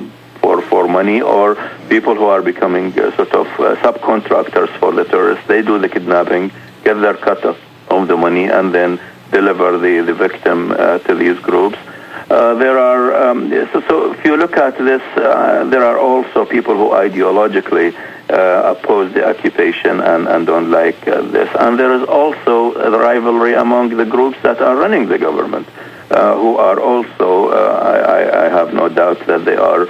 Speaker 3: for money, or people who are becoming sort of subcontractors for the terrorists. They do the kidnapping, get their cut of the money, and then deliver the victim to these groups. There are, so if you look at this, there are also people who ideologically oppose the occupation and don't like this. And there is also the rivalry among the groups that are running the government, who are also, I have no doubt that they are,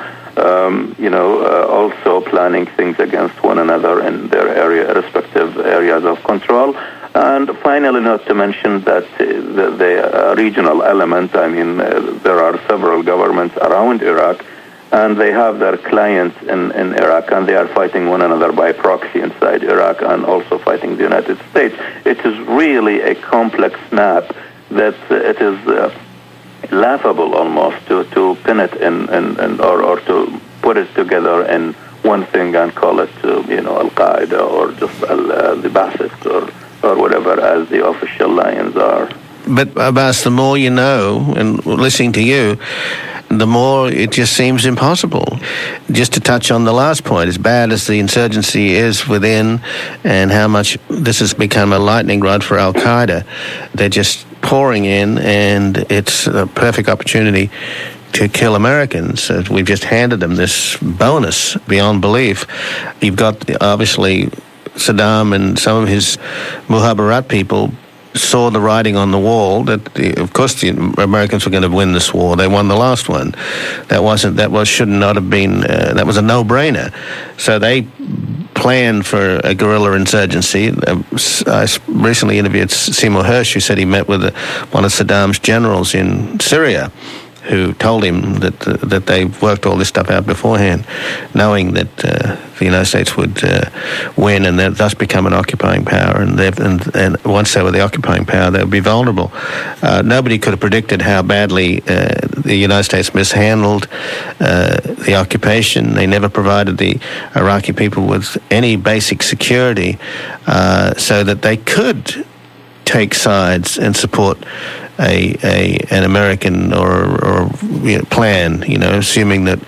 Speaker 3: also planning things against one another in their respective areas of control. And finally, not to mention that the regional element, I mean, there are several governments around Iraq, and they have their clients in Iraq, and they are fighting one another by proxy inside Iraq and also fighting the United States. It is really a complex map that it is laughable almost to pin it in or to put it together in one thing and call it, Al-Qaeda or just the Ba'athists or whatever as the official lines are.
Speaker 1: But Abbas, the more you know, and listening to you, the more it just seems impossible. Just to touch on the last point, as bad as the insurgency is within and how much this has become a lightning rod for Al-Qaeda, they're just pouring in, and it's a perfect opportunity to kill Americans. We've just handed them this bonus beyond belief. You've got, obviously, Saddam and some of his Muhabbarat people saw the writing on the wall that, of course, the Americans were going to win this war. They won the last one. That was a no-brainer. So they plan for a guerrilla insurgency. I recently interviewed Seymour Hersh, who said he met with one of Saddam's generals in Syria, who told him that they worked all this stuff out beforehand, knowing that the United States would win and thus become an occupying power. And once they were the occupying power, they would be vulnerable. Nobody could have predicted how badly the United States mishandled the occupation. They never provided the Iraqi people with any basic security so that they could take sides and support an American or plan, assuming that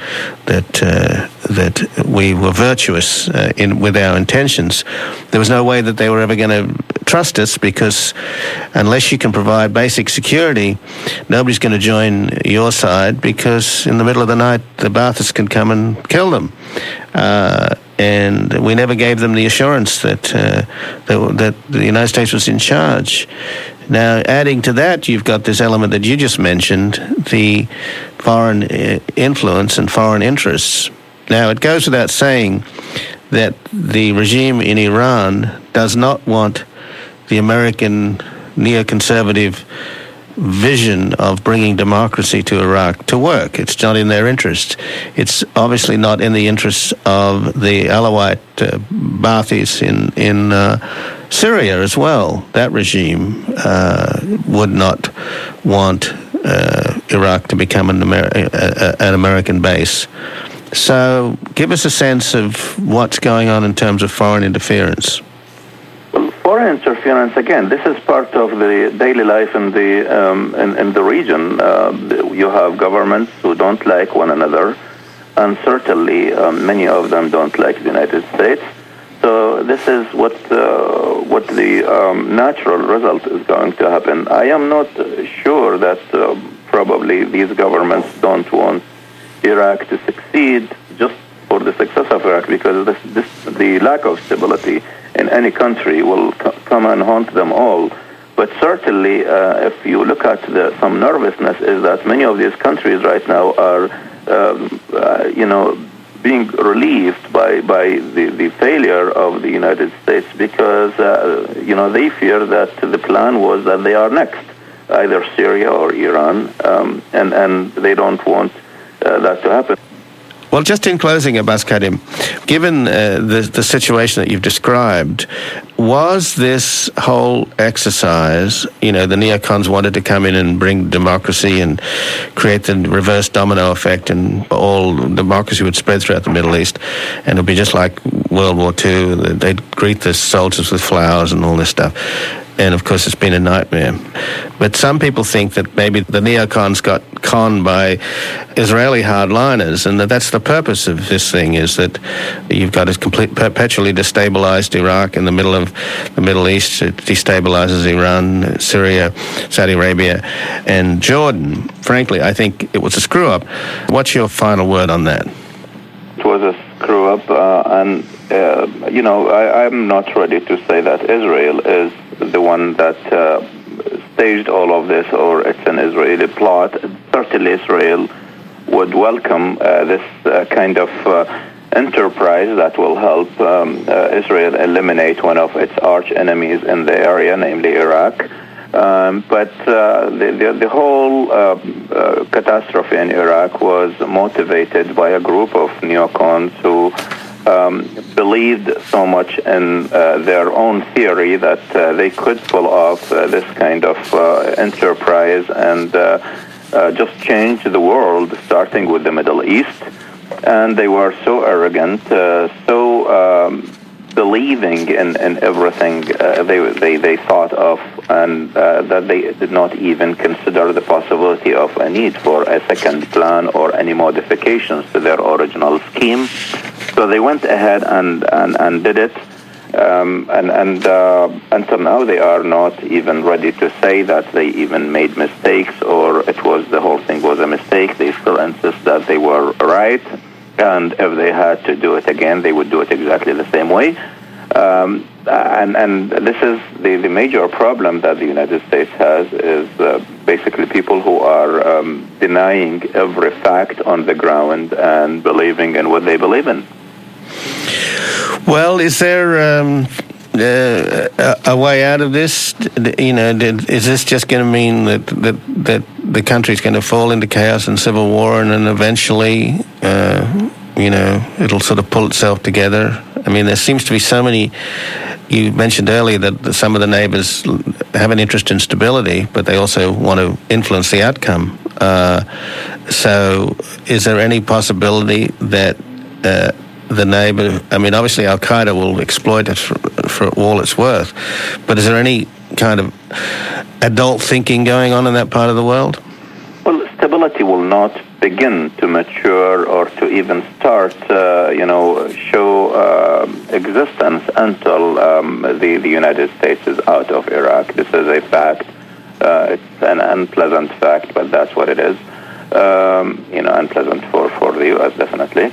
Speaker 1: we were virtuous with our intentions. There was no way that they were ever going to trust us, because unless you can provide basic security, nobody's going to join your side, because in the middle of the night the Baathists can come and kill them. And we never gave them the assurance that the United States was in charge. Now, adding to that, you've got this element that you just mentioned, the foreign influence and foreign interests. Now, it goes without saying that the regime in Iran does not want the American neoconservative vision of bringing democracy to Iraq to work. It's not in their interest. It's obviously not in the interests of the Alawite Baathis in Syria as well. That regime would not want Iraq to become an American base. So give us a sense of what's going on in terms of foreign interference.
Speaker 3: Foreign interference, again, this is part of the daily life in the region. You have governments who don't like one another, and certainly many of them don't like the United States. So this is what the natural result is going to happen. I am not sure that probably these governments don't want Iraq to succeed just for the success of Iraq, because the lack of stability in any country will come and haunt them all. But certainly, if you look at some nervousness, is that many of these countries right now are, being relieved by the failure of the United States, because, they fear that the plan was that they are next, either Syria or Iran, and they don't want that to happen.
Speaker 1: Well, just in closing, Abbas Kadhim, given the situation that you've described, was this whole exercise, the neocons wanted to come in and bring democracy and create the reverse domino effect, and all democracy would spread throughout the Middle East, and it would be just like World War II. They'd greet the soldiers with flowers and all this stuff. And, of course, it's been a nightmare. But some people think that maybe the neocons got conned by Israeli hardliners, and that's the purpose of this thing, is that you've got a perpetually destabilized Iraq in the middle of the Middle East. It destabilizes Iran, Syria, Saudi Arabia, and Jordan. Frankly, I think it was a screw-up. What's your final word on that?
Speaker 3: It was a screw-up, and I'm not ready to say that Israel is the one that staged all of this, or it's an Israeli plot. Certainly Israel would welcome this kind of enterprise that will help Israel eliminate one of its arch enemies in the area, namely Iraq. But the whole catastrophe in Iraq was motivated by a group of neocons who believed so much in their own theory that they could pull off this kind of enterprise and just change the world, starting with the Middle East. And they were so arrogant, so believing in everything they thought of, and that they did not even consider the possibility of a need for a second plan or any modifications to their original scheme. So they went ahead and did it, and until now they are not even ready to say that they even made mistakes, or the whole thing was a mistake. They still insist that they were right, and if they had to do it again, they would do it exactly the same way. And this is the major problem that the United States has, is basically people who are denying every fact on the ground and believing in what they believe in.
Speaker 1: Well, is there a way out of this? Is this just going to mean that the country's going to fall into chaos and civil war, and then eventually, it'll sort of pull itself together? I mean, there seems to be so many. You mentioned earlier that some of the neighbors have an interest in stability, but they also want to influence the outcome. So is there any possibility that the neighbor, I mean, obviously Al-Qaeda will exploit it for all it's worth, but is there any kind of adult thinking going on in that part of the world?
Speaker 3: Well, stability will not begin to mature or to even start, show existence until the United States is out of Iraq. This is a fact. It's an unpleasant fact, but that's what it is. Unpleasant for the U.S. definitely.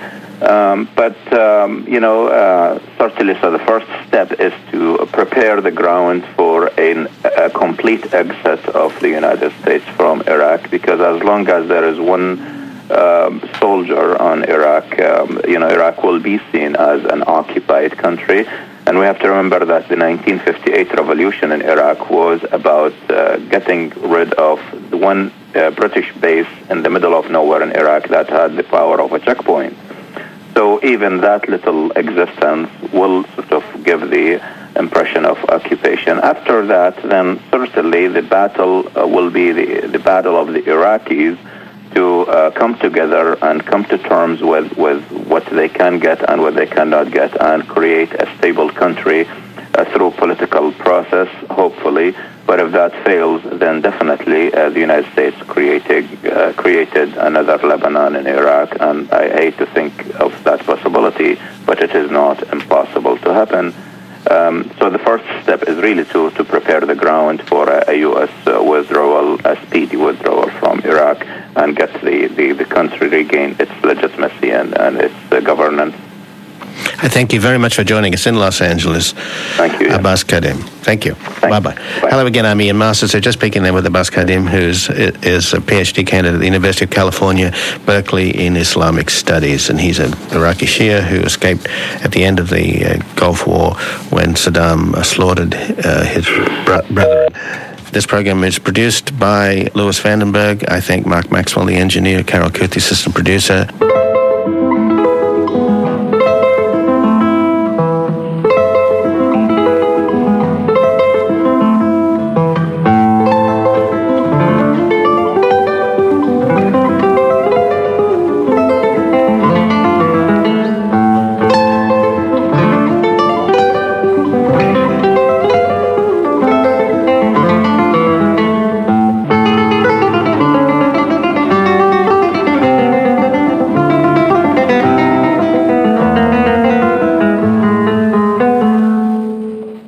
Speaker 3: Certainly, so the first step is to prepare the ground for a complete exit of the United States from Iraq, because as long as there is one soldier on Iraq, Iraq will be seen as an occupied country. And we have to remember that the 1958 revolution in Iraq was about getting rid of the one British base in the middle of nowhere in Iraq that had the power of a checkpoint. So even that little existence will sort of give the impression of occupation. After that, then certainly the battle will be the battle of the Iraqis to come together and come to terms with what they can get and what they cannot get, and create a stable country through political process, hopefully. But if that fails, then definitely the United States created another Lebanon in Iraq, and I hate to think of that possibility, but it is not impossible to happen. So the first step is really to prepare the ground for a U.S. withdrawal, a speedy withdrawal from Iraq, and get the country regain its legitimacy and its governance.
Speaker 1: I thank you very much for joining us in Los Angeles.
Speaker 3: Thank you.
Speaker 1: Abbas Kadhim. Thank you. Bye-bye. Hello again, I'm Ian Masters. So just speaking there with Abbas Kadhim, who is a PhD candidate at the University of California, Berkeley, in Islamic Studies. And he's an Iraqi Shia who escaped at the end of the Gulf War when Saddam slaughtered his brethren. This program is produced by Louis Vandenberg. I thank Mark Maxwell, the engineer, Carol Kuth, the assistant producer.